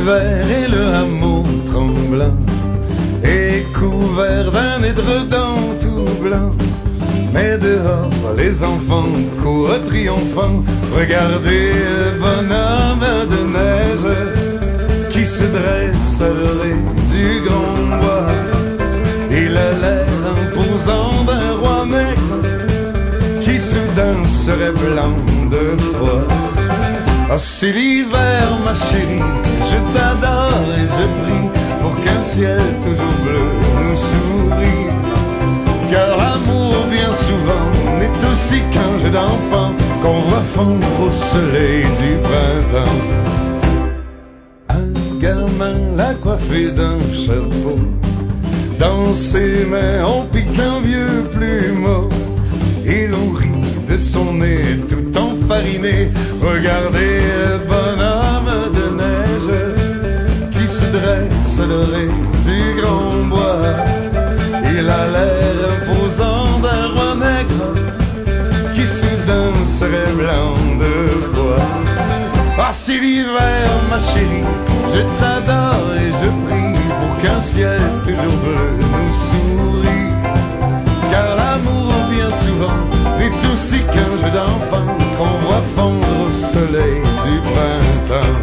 l'hiver et le hameau tremblant est couvert d'un édredon tout blanc. Mais dehors, les enfants courent triomphants. Regardez le bonhomme de neige qui se dresse à l'orée du grand bois. Il a l'air imposant d'un roi maigre qui soudain serait blanc de froid. Oh, c'est l'hiver, ma chérie, je t'adore et je prie pour qu'un ciel toujours bleu nous sourie. Car l'amour, bien souvent, n'est aussi qu'un jeu d'enfant qu'on voit fondre au soleil du printemps. Un gamin l'a coiffé d'un chapeau, dans ses mains on pique un vieux plumeau, et l'on rit de son nez tout enfariné. Regardez le bonhomme de neige qui se dresse à l'orée du grand bois. Il a l'air imposant d'un roi nègre qui soudain serait blanc de froid. Ah, c'est l'hiver, ma chérie, je t'adore et je prie pour qu'un ciel toujours bleu nous sourie. Car l'amour, bien souvent, est aussi qu'un jeu d'enfant qu'on voit fondre au soleil du printemps.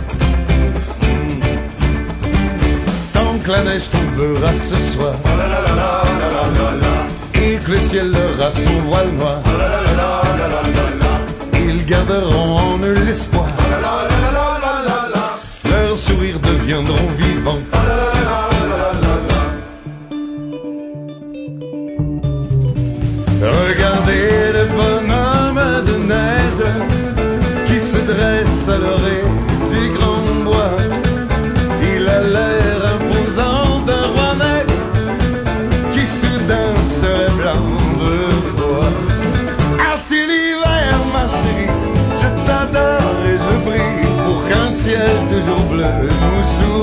Tant que la neige tombera ce soir et que le ciel aura son voile noir, ils garderont en eux l'espoir. Leurs sourires deviendront vivants. Regardez le bonhomme de neige qui se dresse à l'orée du grand bois. Il a l'air imposant d'un roi nègre qui soudain serait blanc de froid. Ah, c'est l'hiver, ma chérie, je t'adore et je prie pour qu'un ciel toujours bleu nous sourie.